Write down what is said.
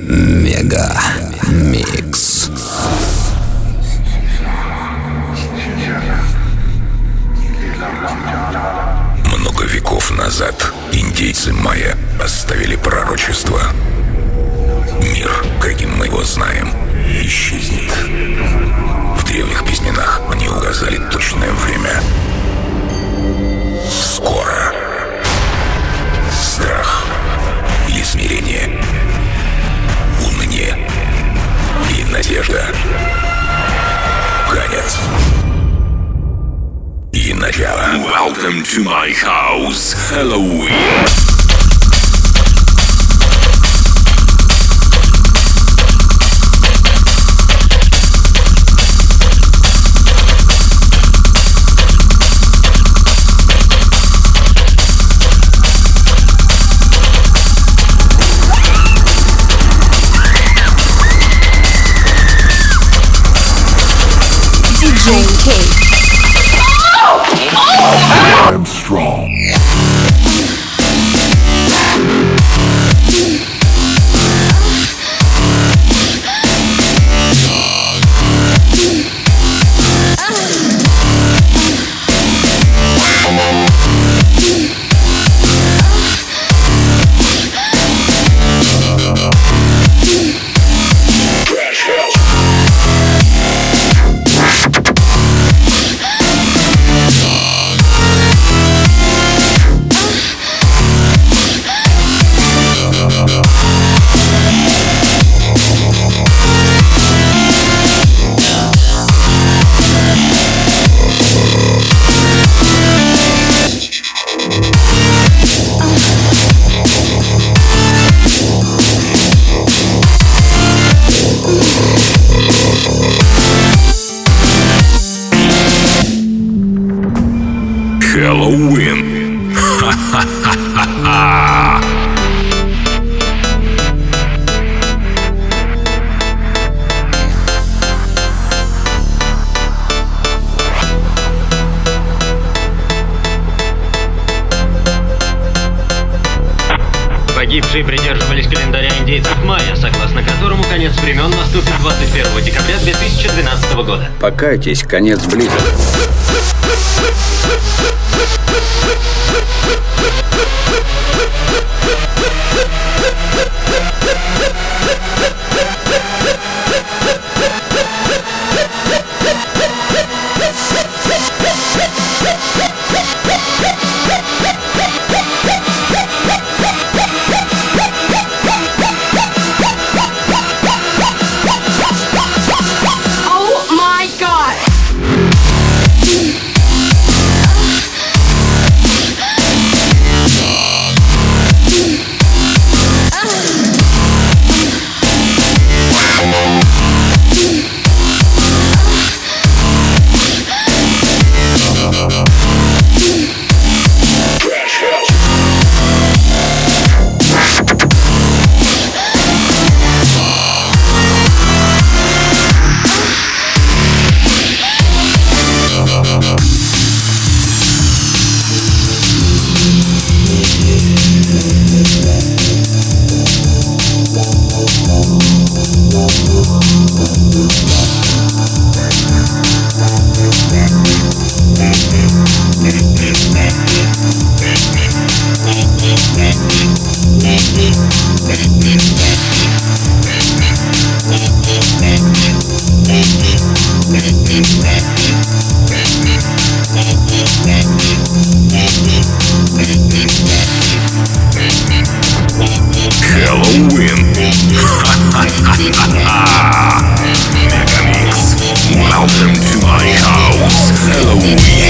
Мега Микс. Много веков назад индейцы майя оставили пророчество. Мир, каким мы его знаем, исчезнет. В древних письменах они указали точное время. Скоро. Страх или смирение, уныние и надежда, конец и начало. Welcome to my house, Halloween. I'm strong. Halloween. Ха-ха-ха-ха-ха. Погибшие придерживались календаря индейцев майя, согласно которому конец времен наступит 21 декабря 2012 года. Покайтесь, конец близок. Halloween. Ха-ха-ха-ха-ха. Мегамикс. Welcome to my house, Halloween.